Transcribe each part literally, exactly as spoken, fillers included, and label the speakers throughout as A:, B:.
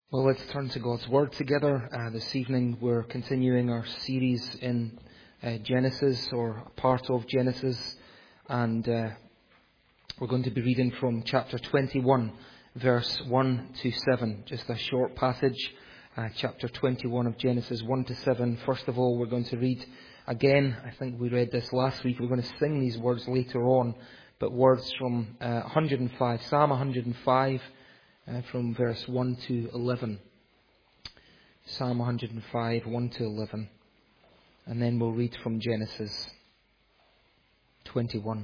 A: Well, let's turn to God's Word together. Uh, this evening we're continuing our series in uh, Genesis, or a part of Genesis, and uh, we're going to be reading from chapter twenty-one, verse one to seven. Just a short passage, uh, chapter twenty-one of Genesis, one to seven. First of all, we're going to read again. I think we read this last week. We're going to sing these words later on, but words from uh, one hundred five, Psalm one hundred five. Uh, from verse one to eleven. Psalm one hundred five, one to eleven. And then we'll read from Genesis twenty-one.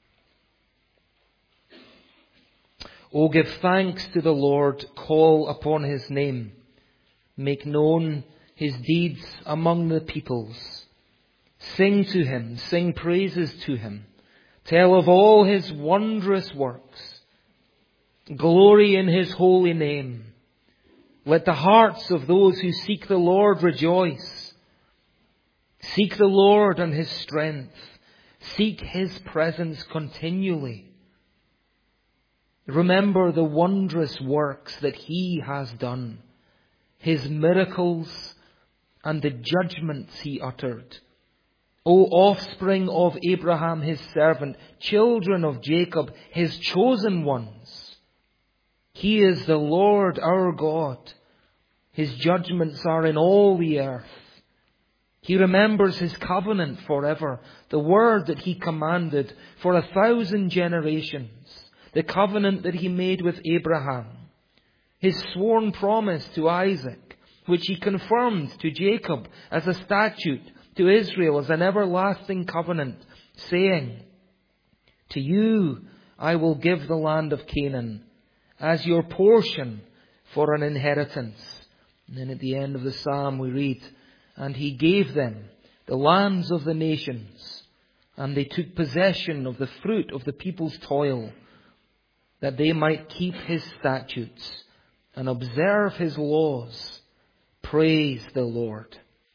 A: O give thanks to the Lord, call upon His name. Make known His deeds among the peoples. Sing to Him, sing praises to Him. Tell of all His wondrous works. Glory in His holy name. Let the hearts of those who seek the Lord rejoice. Seek the Lord and His strength. Seek His presence continually. Remember the wondrous works that He has done, His miracles and the judgments He uttered. O offspring of Abraham, His servant, children of Jacob, His chosen ones. He is the Lord our God. His judgments are in all the earth. He remembers His covenant forever, the word that He commanded for a thousand generations, the covenant that He made with Abraham, His sworn promise to Isaac, which He confirmed to Jacob as a statute, to Israel as an everlasting covenant, saying, To you I will give the land of Canaan as your portion for an inheritance. And then at the end of the psalm we read, And He gave them the lands of the nations, and they took possession of the fruit of the people's toil, that they might keep His statutes and observe His laws. Praise the Lord.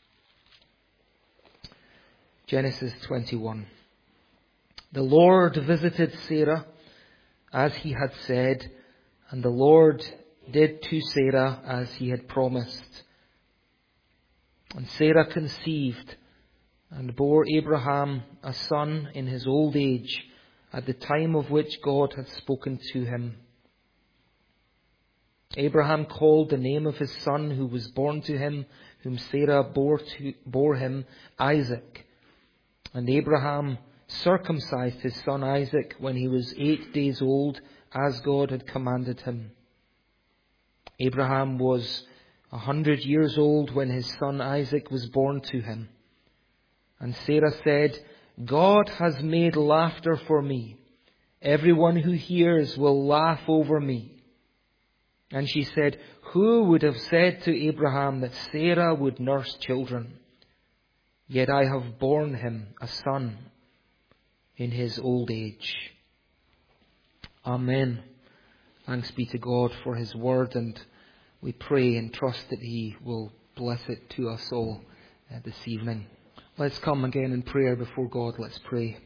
A: Genesis twenty-one. The Lord visited Sarah as He had said, and the Lord did to Sarah as He had promised. And Sarah conceived and bore Abraham a son in his old age, at the time of which God had spoken to him. Abraham called the name of his son who was born to him, whom Sarah bore, to, bore him, Isaac. And Abraham circumcised his son Isaac when he was eight days old, as God had commanded him. Abraham was a hundred years old when his son Isaac was born to him. And Sarah said, God has made laughter for me. Everyone who hears will laugh over me. And she said, Who would have said to Abraham that Sarah would nurse children? Yet I have borne him a son in his old age. Amen. Thanks be to God for His word, and we pray and trust that He will bless it to us all uh, this evening. Let's come again in prayer before God. Let's pray.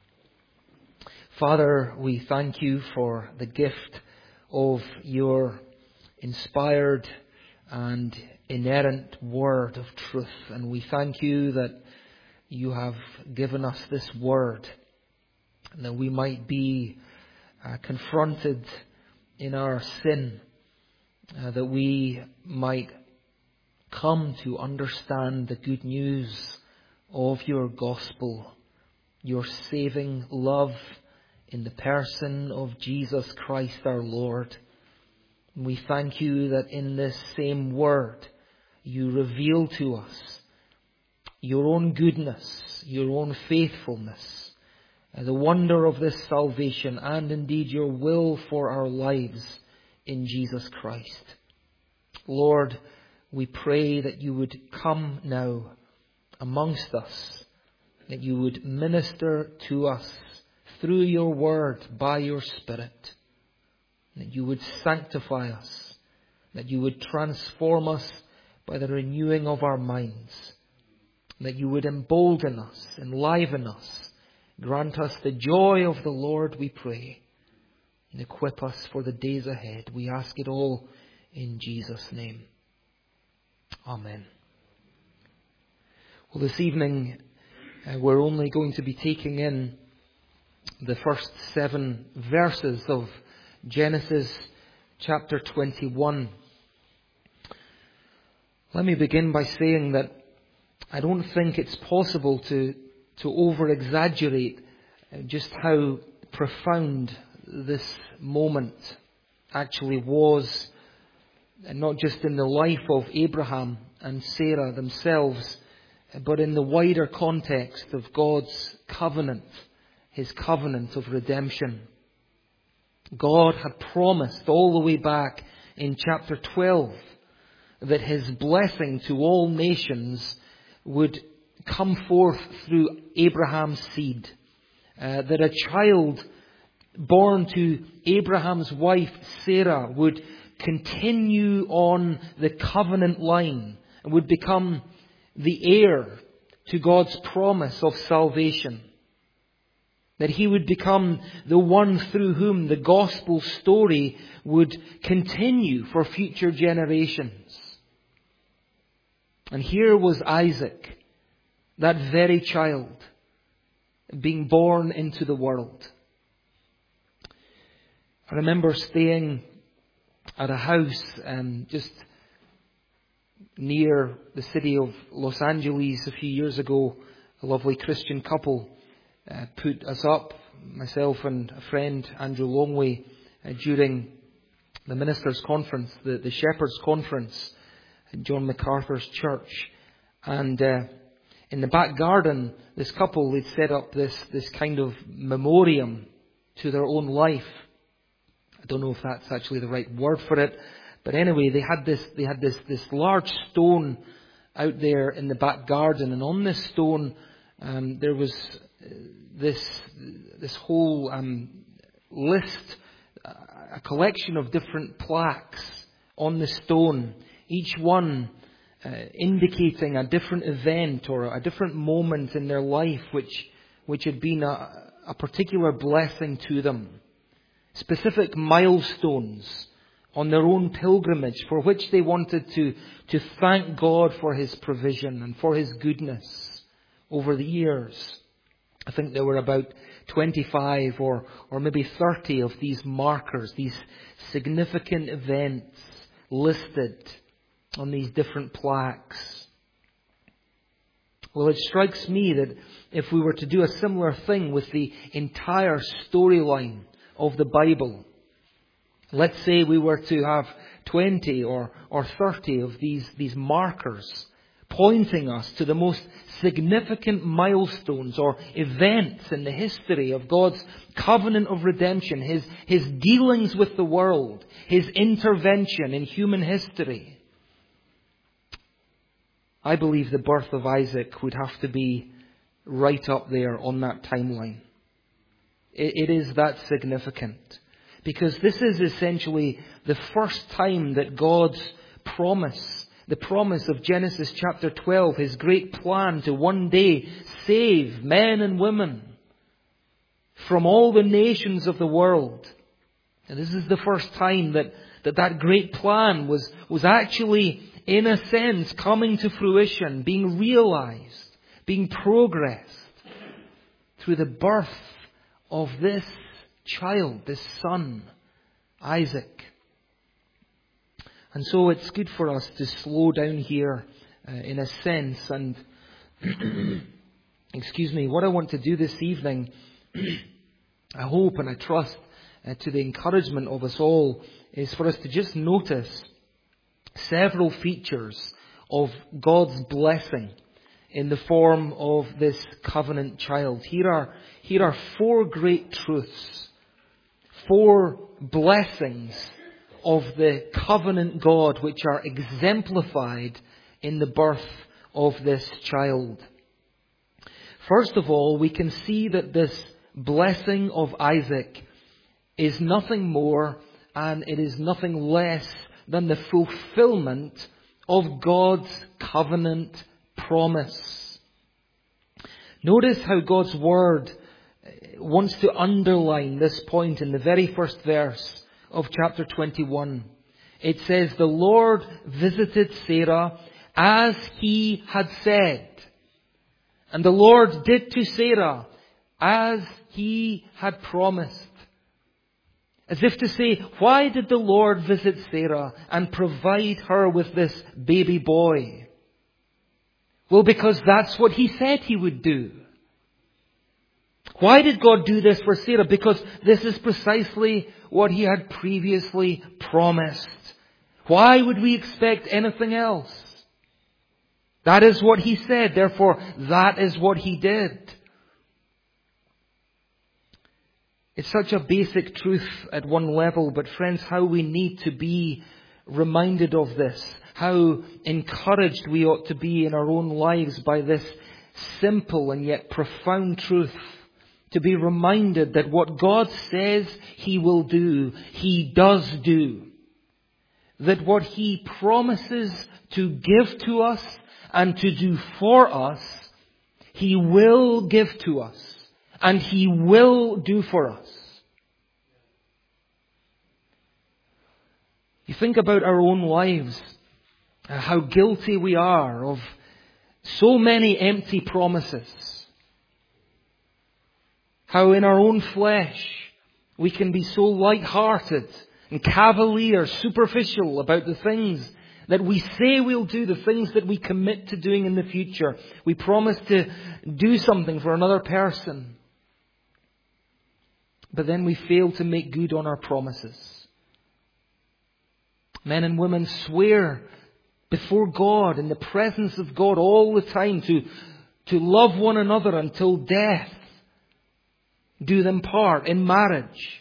A: Father, we thank You for the gift of Your inspired and inerrant word of truth. And we thank You that You have given us this word, and that we might be Uh, confronted in our sin, uh, that we might come to understand the good news of Your gospel, Your saving love in the person of Jesus Christ our Lord. And we thank You that in this same word You reveal to us Your own goodness, Your own faithfulness, the wonder of this salvation, and indeed Your will for our lives in Jesus Christ. Lord, we pray that You would come now amongst us, that You would minister to us through Your word by Your Spirit, that You would sanctify us, that You would transform us by the renewing of our minds, that You would embolden us, enliven us, grant us the joy of the Lord, we pray, and equip us for the days ahead. We ask it all in Jesus' name. Amen. Well, this evening uh, we're only going to be taking in the first seven verses of Genesis chapter twenty-one. Let me begin by saying that I don't think it's possible to, to over-exaggerate just how profound this moment actually was, not just in the life of Abraham and Sarah themselves, but in the wider context of God's covenant, His covenant of redemption. God had promised all the way back in chapter twelve that His blessing to all nations would come forth through Abraham's seed. Uh, that a child born to Abraham's wife Sarah would continue on the covenant line and would become the heir to God's promise of salvation. That he would become the one through whom the gospel story would continue for future generations. And here was Isaac, that very child, being born into the world. I remember staying at a house um, just near the city of Los Angeles a few years ago. A lovely Christian couple uh, put us up, myself and a friend, Andrew Longway, uh, during the ministers' conference, the, the Shepherds' Conference at John MacArthur's church. And uh, in the back garden, this couple, they'd set up this, this kind of memoriam to their own life. I don't know if that's actually the right word for it, but anyway, they had this, they had this, this large stone out there in the back garden, and on this stone, um, there was this, this whole um, list, a collection of different plaques on the stone, each one uh, indicating a different event or a different moment in their life which, which had been a, a particular blessing to them. Specific milestones on their own pilgrimage for which they wanted to, to thank God for His provision and for His goodness over the years. I think there were about twenty-five or, or maybe thirty of these markers, these significant events listed on these different plaques. Well, it strikes me that if we were to do a similar thing with the entire storyline of the Bible, let's say we were to have twenty or, or thirty of these, these markers pointing us to the most significant milestones or events in the history of God's covenant of redemption, His, His dealings with the world, His intervention in human history. I believe the birth of Isaac would have to be right up there on that timeline. It, it is that significant. Because this is essentially the first time that God's promise, the promise of Genesis chapter twelve, His great plan to one day save men and women from all the nations of the world. And this is the first time that that, that great plan was, was actually, in a sense, coming to fruition, being realized, being progressed through the birth of this child, this son, Isaac. And so it's good for us to slow down here uh, in a sense. And excuse me, what I want to do this evening, I hope and I trust uh, to the encouragement of us all, is for us to just notice several features of God's blessing in the form of this covenant child. Here are, here are four great truths, four blessings of the covenant God which are exemplified in the birth of this child. First of all, we can see that this blessing of Isaac is nothing more and it is nothing less than the fulfillment of God's covenant promise. Notice how God's Word wants to underline this point in the very first verse of chapter twenty-one. It says, the Lord visited Sarah as he had said. And the Lord did to Sarah as he had promised. As if to say, why did the Lord visit Sarah and provide her with this baby boy? Well, because that's what He said He would do. Why did God do this for Sarah? Because this is precisely what He had previously promised. Why would we expect anything else? That is what He said. Therefore, that is what He did. It's such a basic truth at one level, but friends, how we need to be reminded of this. How encouraged we ought to be in our own lives by this simple and yet profound truth. To be reminded that what God says He will do, He does do. That what He promises to give to us and to do for us, He will give to us. And He will do for us. You think about our own lives, how guilty we are of so many empty promises. How in our own flesh we can be so light-hearted and cavalier, superficial about the things that we say we'll do, the things that we commit to doing in the future. We promise to do something for another person. But then we fail to make good on our promises. Men and women swear before God, in the presence of God all the time, to, to love one another until death do them part in marriage.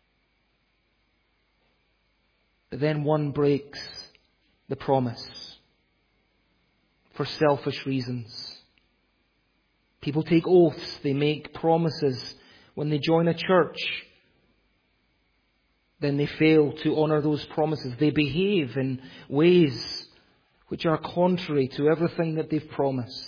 A: But then one breaks the promise for selfish reasons. People take oaths, they make promises when they join a church. Then they fail to honour those promises. They behave in ways which are contrary to everything that they've promised.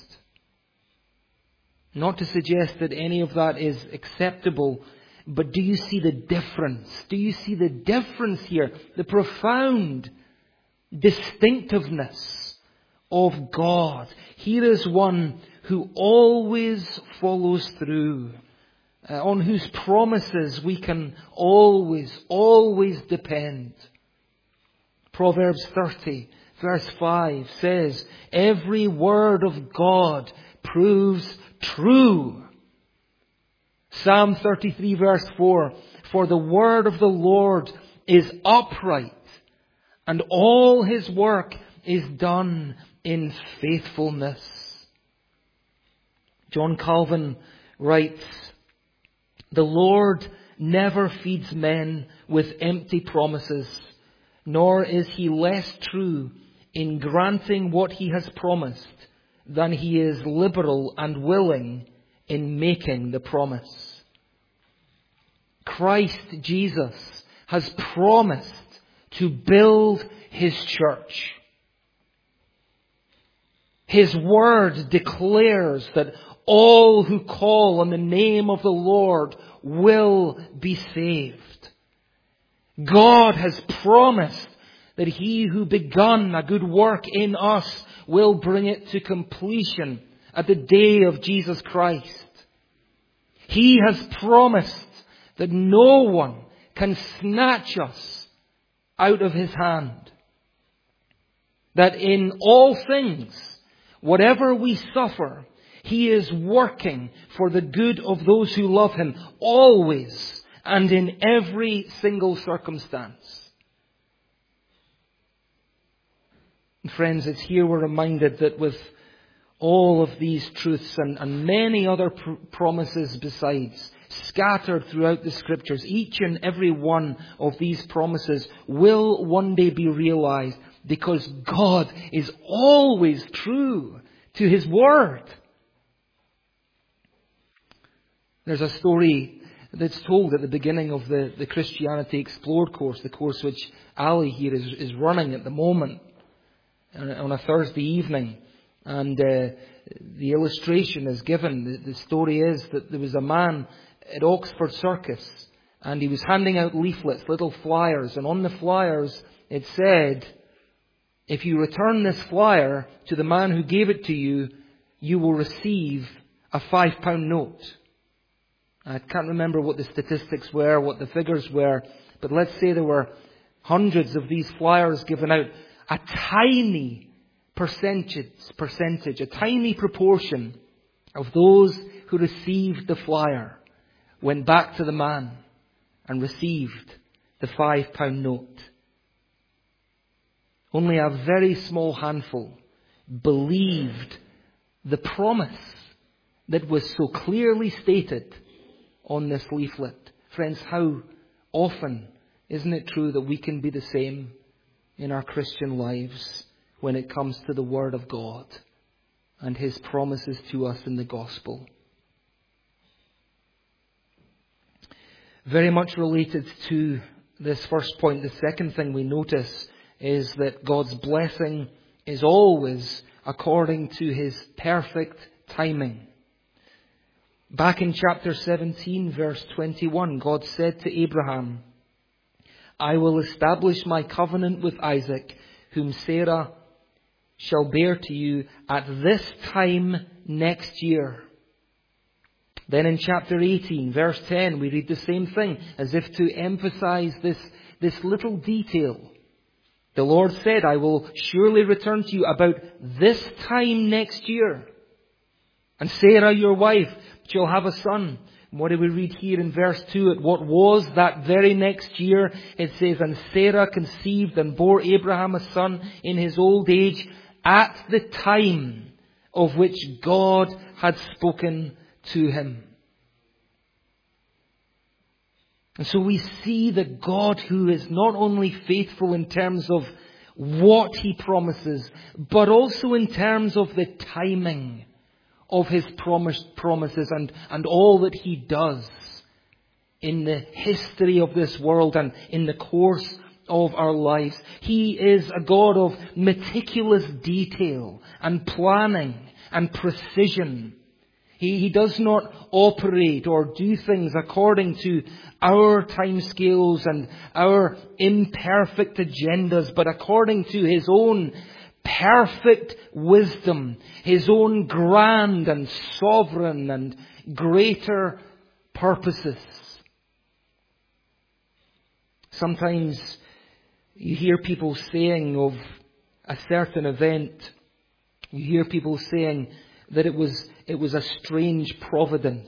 A: Not to suggest that any of that is acceptable, but do you see the difference? Do you see the difference here? The profound distinctiveness of God. Here is one who always follows through. Uh, on whose promises we can always, always depend. Proverbs thirty, verse five says, every word of God proves true. Psalm thirty-three, verse four, for the word of the Lord is upright, and all His work is done in faithfulness. John Calvin writes, the Lord never feeds men with empty promises, nor is He less true in granting what He has promised than He is liberal and willing in making the promise. Christ Jesus has promised to build His church. His word declares that all who call on the name of the Lord will be saved. God has promised that He who begun a good work in us will bring it to completion at the day of Jesus Christ. He has promised that no one can snatch us out of His hand. That in all things, whatever we suffer, He is working for the good of those who love Him, always and in every single circumstance. And friends, it's here we're reminded that with all of these truths and, and many other pr- promises besides, scattered throughout the Scriptures, each and every one of these promises will one day be realized because God is always true to His Word. There's a story that's told at the beginning of the, the Christianity Explored course, the course which Ali here is, is running at the moment on a Thursday evening. And uh, the illustration is given. The, the story is that there was a man at Oxford Circus and he was handing out leaflets, little flyers. And on the flyers it said, if you return this flyer to the man who gave it to you, you will receive a five pound note. I can't remember what the statistics were, what the figures were, but let's say there were hundreds of these flyers given out. A tiny percentage, percentage, a tiny proportion of those who received the flyer went back to the man and received the five pound note. Only a very small handful believed the promise that was so clearly stated on this leaflet. Friends, how often, isn't it true that we can be the same in our Christian lives when it comes to the Word of God and His promises to us in the gospel? Very much related to this first point, the second thing we notice is that God's blessing is always according to His perfect timing. Back in chapter seventeen, verse twenty-one, God said to Abraham, I will establish my covenant with Isaac, whom Sarah shall bear to you at this time next year. Then in chapter eighteen, verse ten, we read the same thing, as if to emphasize this, this little detail. The Lord said, I will surely return to you about this time next year. And Sarah, your wife, shall have a son. And what do we read here in verse two? At what was that very next year, it says, and Sarah conceived and bore Abraham a son in his old age at the time of which God had spoken to him. And so we see that God, who is not only faithful in terms of what He promises, but also in terms of the timing of His promised promises and, and all that He does in the history of this world and in the course of our lives. He is a God of meticulous detail and planning and precision. He, he does not operate or do things according to our timescales and our imperfect agendas, but according to His own perfect wisdom, His own grand and sovereign and greater purposes. Sometimes you hear people saying of a certain event, you hear people saying that it was it was a strange providence.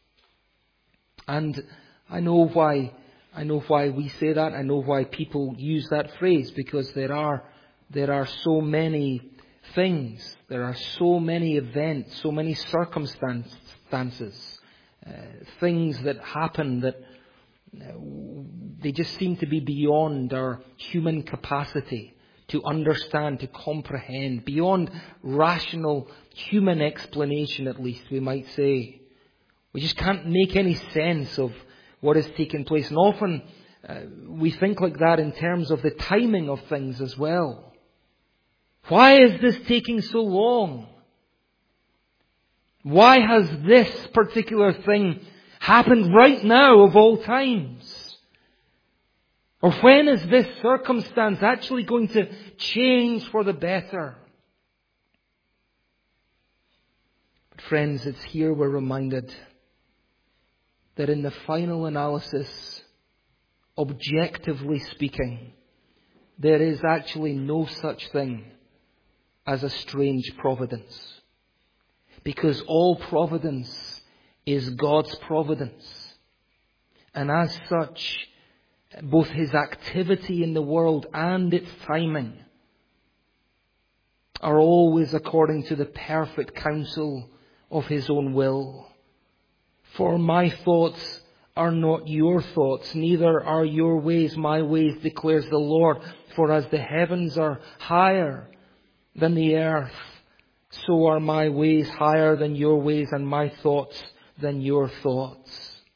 A: And I know why I know why we say that. I know why people use that phrase, because there are there are so many things, there are so many events, so many circumstances, uh, things that happen that uh, they just seem to be beyond our human capacity to understand, to comprehend, beyond rational human explanation, at least we might say. We just can't make any sense of what has taken place. And often uh, we think like that in terms of the timing of things as well. Why is this taking so long? Why has this particular thing happened right now of all times? Or when is this circumstance actually going to change for the better? But friends, it's here we're reminded that in the final analysis, objectively speaking, there is actually no such thing as a strange providence. Because all providence is God's providence. And as such, both His activity in the world and its timing are always according to the perfect counsel of His own will. For my thoughts are not your thoughts, neither are your ways my ways, declares the Lord. For as the heavens are higher than the earth, so are my ways higher than your ways, and my thoughts than your thoughts.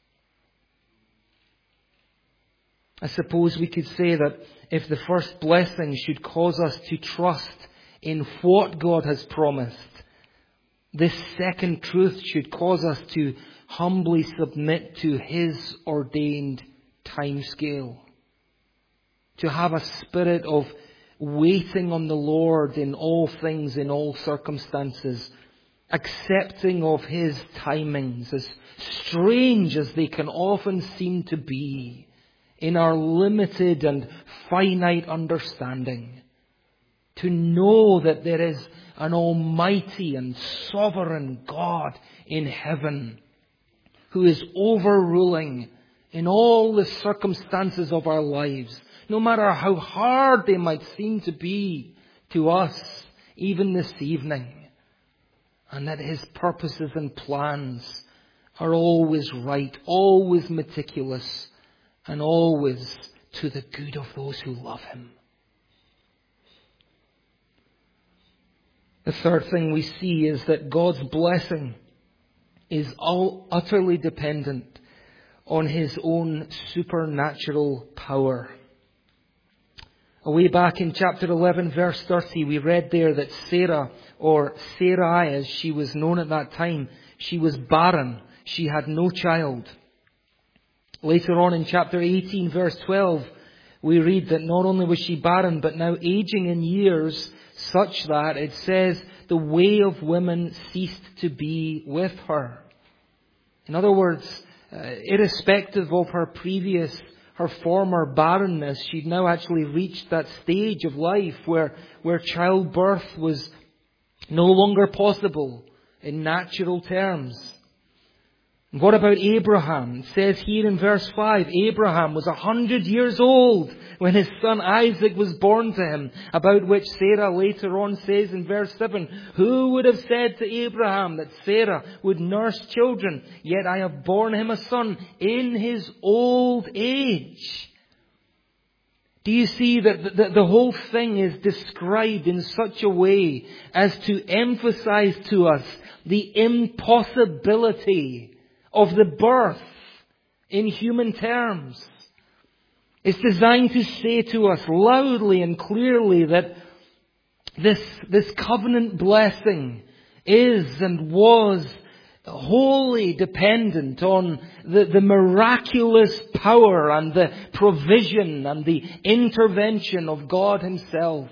A: I suppose we could say that if the first blessing should cause us to trust in what God has promised, this second truth should cause us to humbly submit to His ordained timescale. to have a spirit of waiting on the Lord in all things, in all circumstances, accepting of His timings, as strange as they can often seem to be in our limited and finite understanding. To know that there is an almighty and sovereign God in heaven who is overruling in all the circumstances of our lives, no matter how hard they might seem to be to us, even this evening. And that His purposes and plans are always right, always meticulous, and always to the good of those who love Him. The third thing we see is that God's blessing is all utterly dependent on His own supernatural power. Way back in chapter eleven, verse thirty, we read there that Sarah, or Sarai as she was known at that time, she was barren. She had no child. Later on in chapter eighteen, verse twelve, we read that not only was she barren, but now aging in years, such that it says the way of women ceased to be with her. In other words, uh, irrespective of her previous, her former barrenness, she'd now actually reached that stage of life where, where childbirth was no longer possible in natural terms. And what about Abraham? It says here in verse five, Abraham was a hundred years old when his son Isaac was born to him, about which Sarah later on says in verse seven, who would have said to Abraham that Sarah would nurse children, yet I have borne him a son in his old age. Do you see that the, the whole thing is described in such a way as to emphasize to us the impossibility of the birth in human terms? It's designed to say to us loudly and clearly that this, this covenant blessing is and was wholly dependent on the, the miraculous power and the provision and the intervention of God Himself.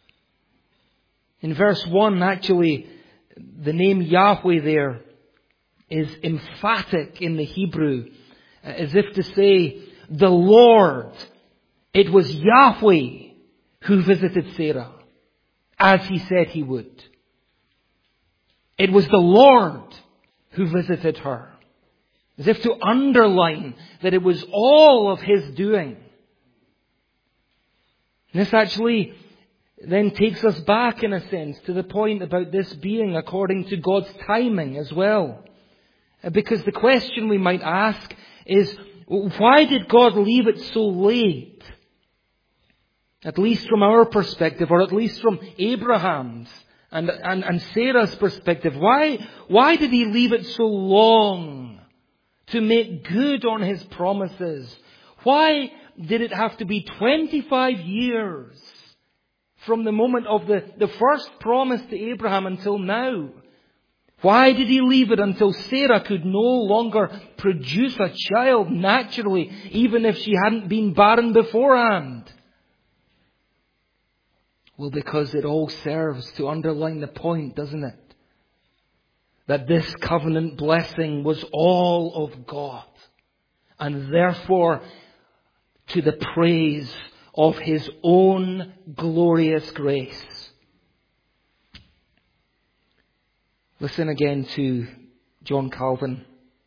A: In verse one, actually, the name Yahweh there is emphatic in the Hebrew, as if to say, the Lord. It was Yahweh who visited Sarah, as He said He would. It was the Lord who visited her, as if to underline that it was all of His doing. And this actually then takes us back, in a sense, to the point about this being according to God's timing as well. Because the question we might ask is, why did God leave it so late? At least from our perspective, or at least from Abraham's and, and, and Sarah's perspective. Why, why did He leave it so long to make good on His promises? Why did it have to be twenty-five years from the moment of the, the first promise to Abraham until now? Why did He leave it until Sarah could no longer produce a child naturally, even if she hadn't been barren beforehand? Well, because it all serves to underline the point, doesn't it? That this covenant blessing was all of God, and therefore to the praise of His own glorious grace. Listen again to John Calvin.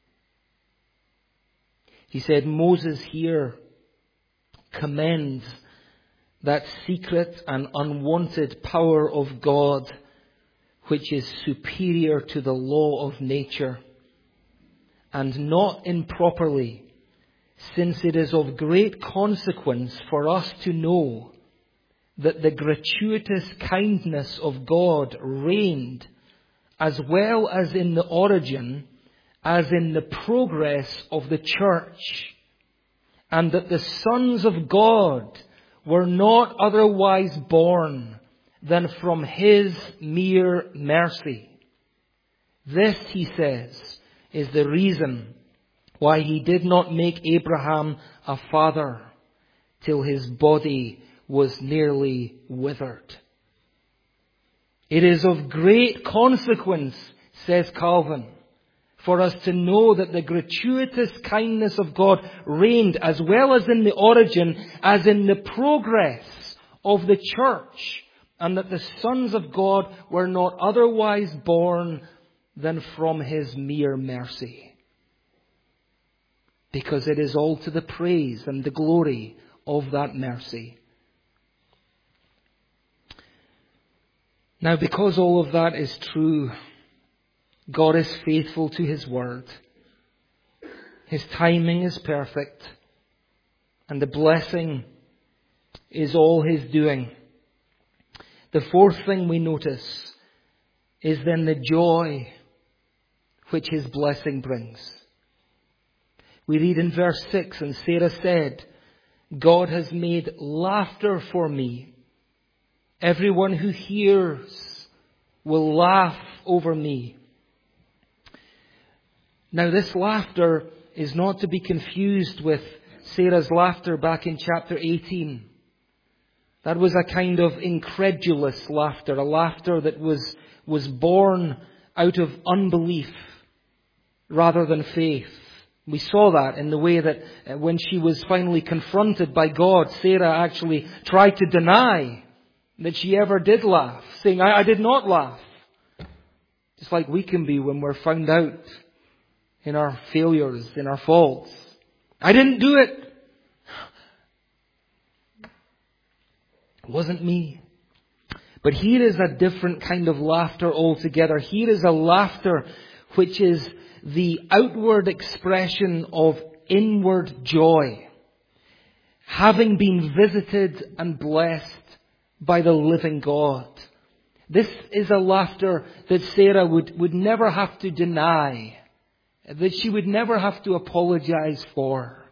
A: He said, Moses here commends that secret and unwanted power of God which is superior to the law of nature, and not improperly, since it is of great consequence for us to know that the gratuitous kindness of God reigned as well as in the origin, as in the progress of the church, and that the sons of God were not otherwise born than from His mere mercy. This, he says, is the reason why He did not make Abraham a father, till his body was nearly withered. It is of great consequence, says Calvin, for us to know that the gratuitous kindness of God reigned as well as in the origin as in the progress of the church, and that the sons of God were not otherwise born than from his mere mercy. Because it is all to the praise and the glory of that mercy. Now, because all of that is true, God is faithful to his word. His timing is perfect. And the blessing is all his doing. The fourth thing we notice is then the joy which his blessing brings. We read in verse six, and Sarah said, God has made laughter for me. Everyone who hears will laugh over me. Now, this laughter is not to be confused with Sarah's laughter back in chapter eighteen. That was a kind of incredulous laughter, a laughter that was, was born out of unbelief rather than faith. We saw that in the way that when she was finally confronted by God, Sarah actually tried to deny that she ever did laugh, saying, I, I did not laugh. Just like we can be when we're found out in our failures, in our faults. I didn't do it. It wasn't me. But here is a different kind of laughter altogether. Here is a laughter which is the outward expression of inward joy, having been visited and blessed by the living God. This is a laughter that Sarah would, would never have to deny, that she would never have to apologize for.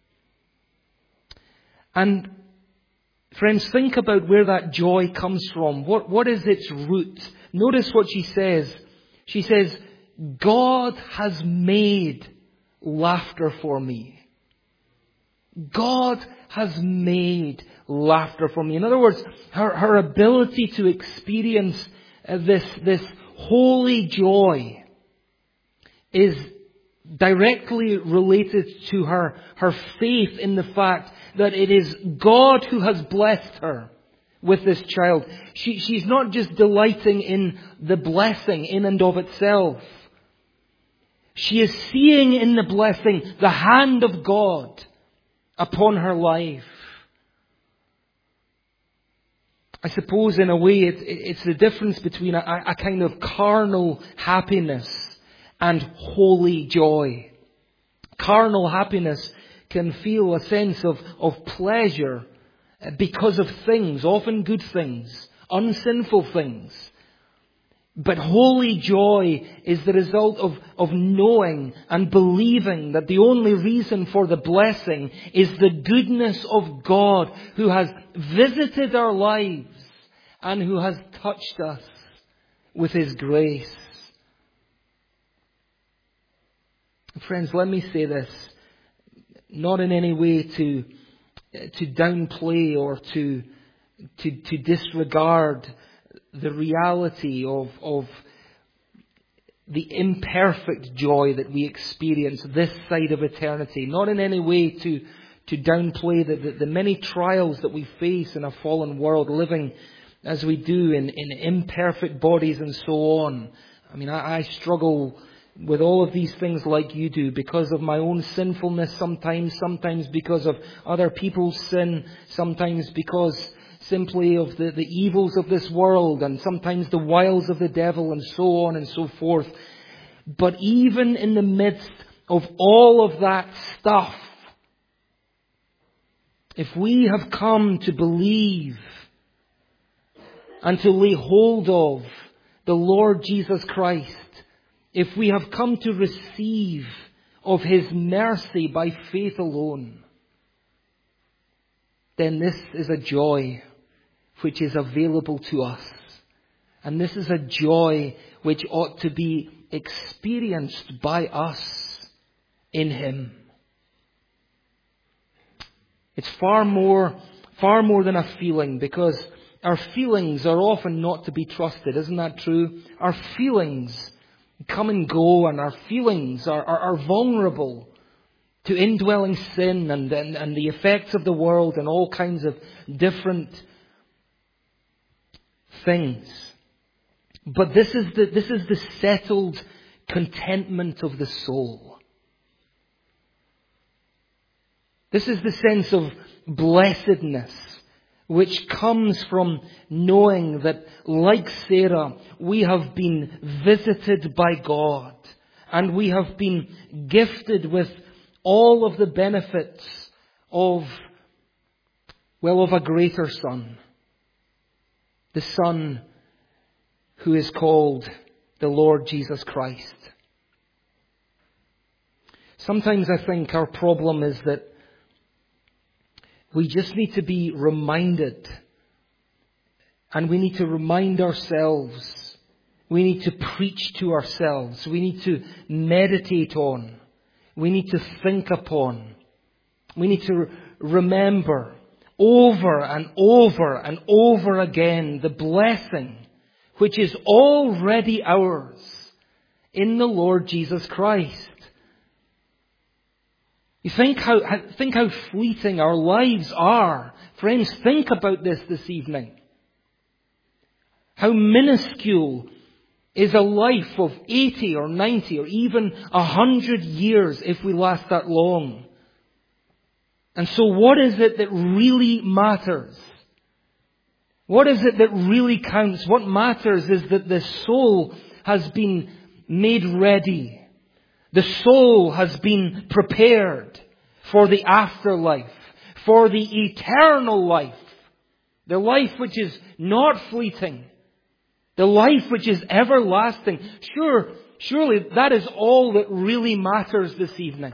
A: And friends, think about where that joy comes from. What, what is its root? Notice what she says. She says, God has made laughter for me. God has made laughter for me. In other words, her, her ability to experience this, this holy joy is directly related to her, her faith in the fact that it is God who has blessed her with this child. She, she's not just delighting in the blessing in and of itself. She is seeing in the blessing the hand of God upon her life. I suppose in a way it, it's the difference between a, a kind of carnal happiness and holy joy. Carnal happiness can feel a sense of, of pleasure because of things, often good things, unsinful things. But holy joy is the result of, of knowing and believing that the only reason for the blessing is the goodness of God who has visited our lives and who has touched us with his grace. Friends, let me say this, not in any way to to downplay or to to, to disregard the reality of, of the imperfect joy that we experience this side of eternity. Not in any way to, to downplay the, the, the many trials that we face in a fallen world, living as we do in, in imperfect bodies and so on. I mean, I, I struggle with all of these things like you do because of my own sinfulness sometimes, sometimes because of other people's sin, sometimes because simply of the, the evils of this world, and sometimes the wiles of the devil, and so on and so forth. But even in the midst of all of that stuff, if we have come to believe and to lay hold of the Lord Jesus Christ, if we have come to receive of his mercy by faith alone, then this is a joy which is available to us. And this is a joy which ought to be experienced by us in him. It's far more, far more than a feeling, because our feelings are often not to be trusted. Isn't that true? Our feelings come and go, and our feelings are, are, are vulnerable to indwelling sin and, and, and the effects of the world and all kinds of different things. But this is the, this is the settled contentment of the soul. This is the sense of blessedness which comes from knowing that, like Sarah, we have been visited by God, and we have been gifted with all of the benefits of, well, of a greater Son. The Son who is called the Lord Jesus Christ. Sometimes I think our problem is that we just need to be reminded, and we need to remind ourselves. We need to preach to ourselves. We need to meditate on. We need to think upon. We need to remember over and over and over again the blessing which is already ours in the Lord Jesus Christ. You think how, think how fleeting our lives are. Friends, think about this this evening. How minuscule is a life of eighty or ninety or even a hundred years if we last that long. And so what is it that really matters? What is it that really counts? What matters is that the soul has been made ready. The soul has been prepared for the afterlife, for the eternal life. The life which is not fleeting. The life which is everlasting. Sure, surely that is all that really matters this evening.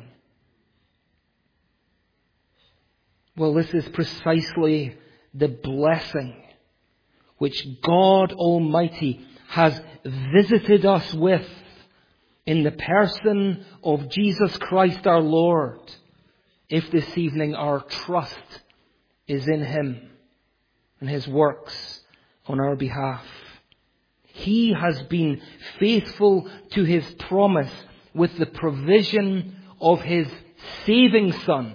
A: Well, this is precisely the blessing which God Almighty has visited us with in the person of Jesus Christ our Lord, if this evening our trust is in Him and His works on our behalf. He has been faithful to His promise with the provision of His saving Son.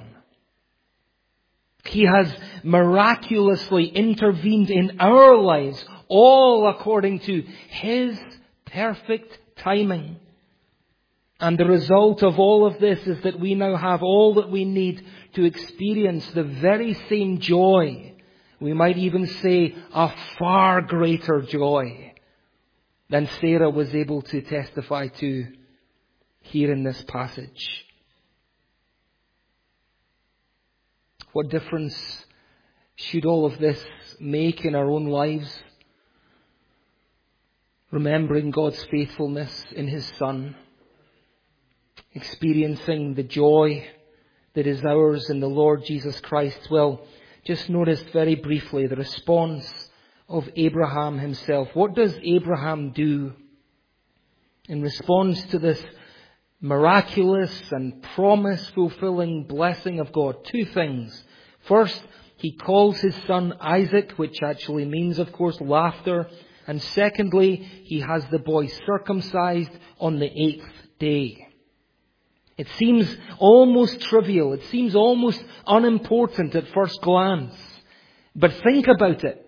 A: He has miraculously intervened in our lives, all according to His perfect timing. And the result of all of this is that we now have all that we need to experience the very same joy. We might even say a far greater joy than Sarah was able to testify to here in this passage. What difference should all of this make in our own lives? Remembering God's faithfulness in His Son. Experiencing the joy that is ours in the Lord Jesus Christ. Well, just notice very briefly the response of Abraham himself. What does Abraham do in response to this miraculous and promise-fulfilling blessing of God? Two things. First, he calls his son Isaac, which actually means, of course, laughter. And secondly, he has the boy circumcised on the eighth day. It seems almost trivial. It seems almost unimportant at first glance. But think about it.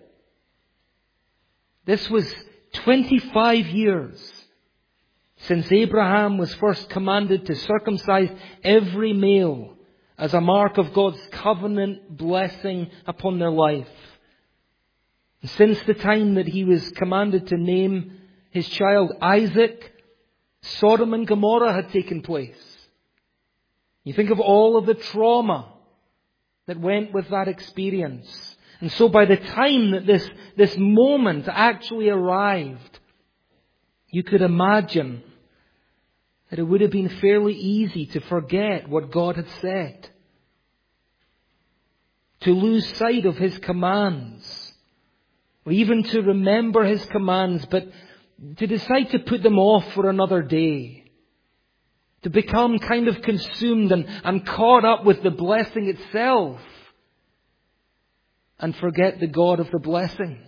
A: This was twenty-five years since Abraham was first commanded to circumcise every male as a mark of God's covenant blessing upon their life. Since the time that he was commanded to name his child Isaac, Sodom and Gomorrah had taken place. You think of all of the trauma that went with that experience. And so by the time that this, this moment actually arrived, you could imagine that it would have been fairly easy to forget what God had said. To lose sight of His commands. Or even to remember His commands, but to decide to put them off for another day. To become kind of consumed and, and caught up with the blessing itself and forget the God of the blessing.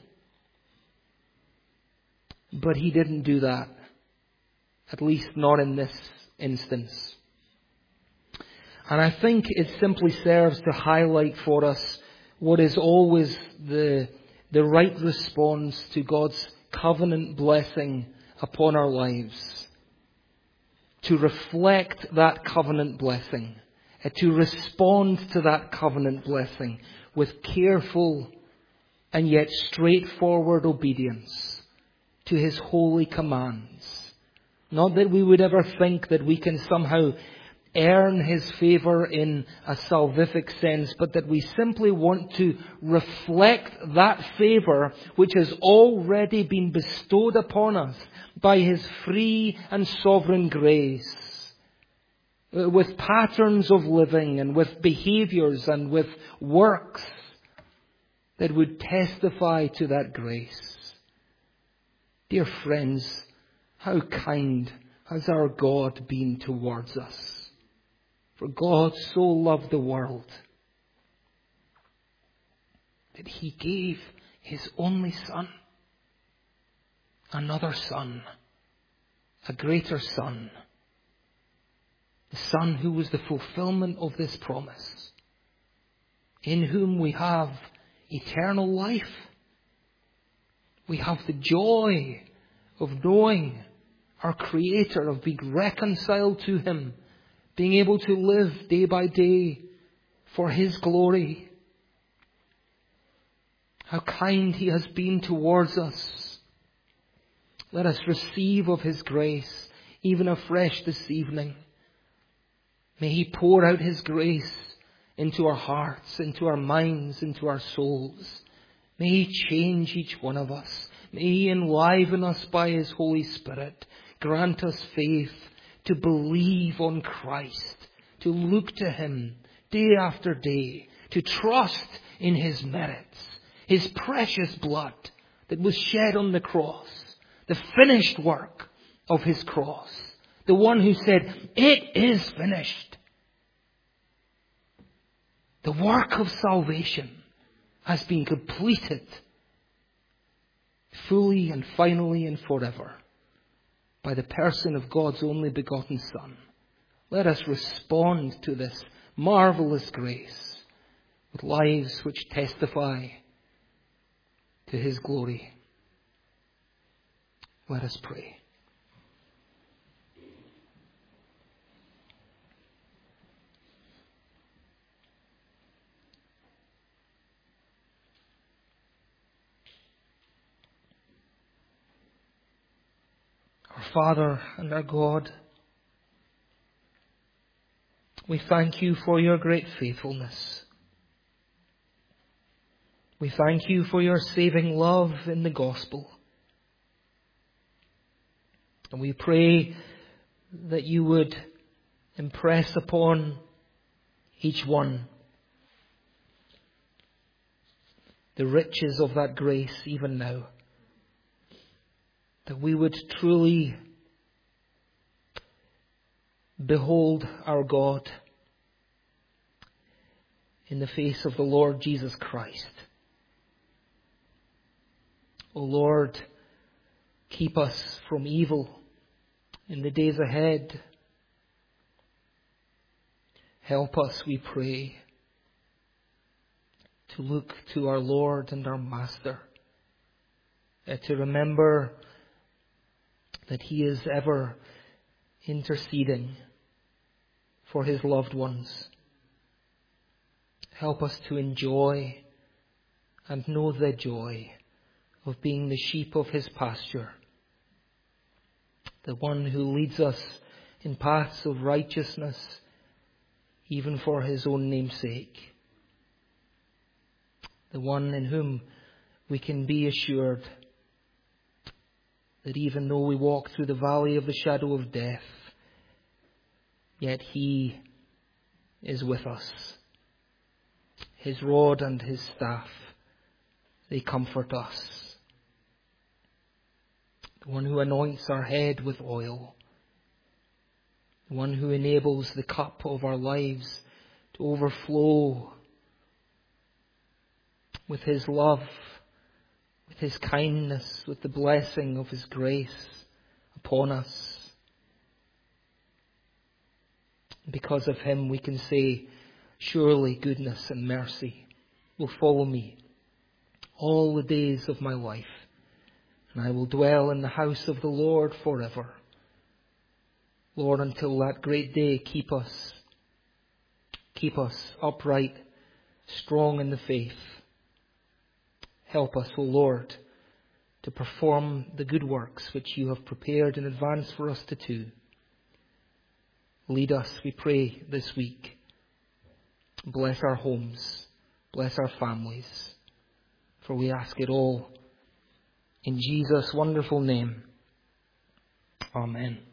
A: But he didn't do that. At least not in this instance. And I think it simply serves to highlight for us what is always the, the right response to God's covenant blessing upon our lives. To reflect that covenant blessing. To respond to that covenant blessing with careful and yet straightforward obedience to his holy commands. Not that we would ever think that we can somehow earn his favour in a salvific sense, but that we simply want to reflect that favour which has already been bestowed upon us by his free and sovereign grace, with patterns of living and with behaviours and with works that would testify to that grace. Dear friends, how kind has our God been towards us? For God so loved the world that he gave his only Son, another Son, a greater Son, the Son who was the fulfillment of this promise, in whom we have eternal life. We have the joy of knowing our Creator, of being reconciled to him, being able to live day by day for his glory. How kind he has been towards us. Let us receive of his grace, even afresh this evening. May he pour out his grace into our hearts, into our minds, into our souls. May he change each one of us. May he enliven us by his Holy Spirit. Grant us faith to believe on Christ, to look to him day after day, to trust in his merits, his precious blood that was shed on the cross, the finished work of his cross, the one who said, "It is finished." The work of salvation has been completed fully and finally and forever by the person of God's only begotten Son. Let us respond to this marvelous grace with lives which testify to his glory. Let us pray. Our Father and our God, we thank you for your great faithfulness. We thank you for your saving love in the gospel. And we pray that you would impress upon each one the riches of that grace even now. That we would truly behold our God in the face of the Lord Jesus Christ. O Lord, keep us from evil in the days ahead. Help us, we pray, to look to our Lord and our Master, uh, to remember that he is ever interceding for his loved ones. Help us to enjoy and know the joy of being the sheep of his pasture, the one who leads us in paths of righteousness, even for his own name's sake, the one in whom we can be assured that even though we walk through the valley of the shadow of death, yet he is with us. His rod and his staff, they comfort us. The one who anoints our head with oil, the one who enables the cup of our lives to overflow with His love, with His kindness, with the blessing of His grace upon us. Because of Him we can say, surely goodness and mercy will follow me all the days of my life, and I will dwell in the house of the Lord forever. Lord, until that great day, keep us, keep us upright, strong in the faith. Help us, O Lord, to perform the good works which you have prepared in advance for us to do. Lead us, we pray, this week. Bless our homes, bless our families, for we ask it all in Jesus' wonderful name. Amen.